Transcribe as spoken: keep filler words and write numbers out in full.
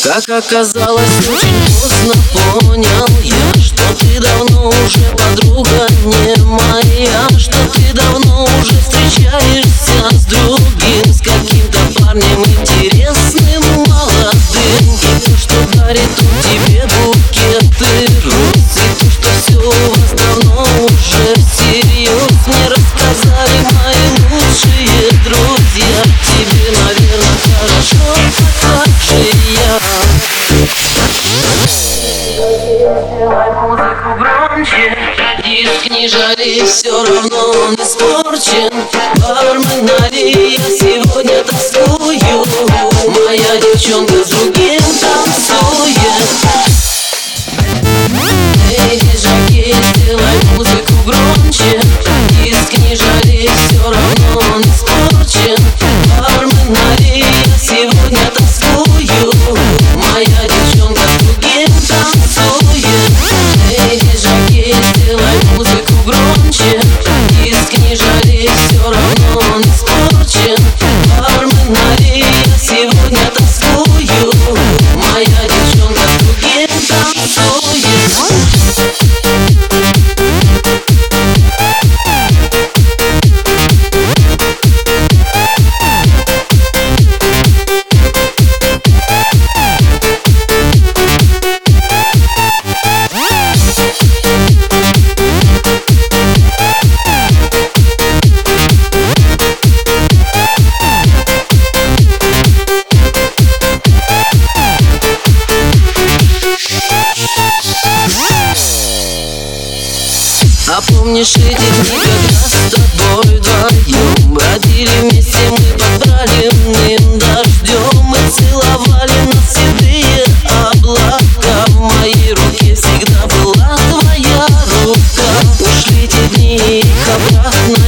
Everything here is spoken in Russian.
Как оказалось, очень поздно понял я, что ты давно уже подруга не моя, что ты давно уже встречаешься с другим, с каким-то парнем интересным, молодым. И то, что дарит он тебе букеты роз, и то, что все у вас давно уже всерьез, мне рассказали мои лучшие друзья. Тебе, наверное, хорошо, а как же я? Сделай музыку громче, диск не жали, все равно он испорчен. Бармен, налей, я сегодня тоскую, моя девчонка с другим танцует. Эй, диджей, сделай музыку громче, диск не жали, все равно он испорчен. Бармен, налей, я сегодня тоскую, моя девчонка с другим танцует. Эй, диджей, сделай музыку громче, диск не жали, все равно он испорчен. Бармен, налей, я сегодня тоскую, моя девчонка с другим танцует. А помнишь эти дни, когда с тобой вдвоем бродили вместе мы под проливным дождем? Мы целовали на седые облака, в моей руке всегда была твоя рука. Ушли те дни, их обратно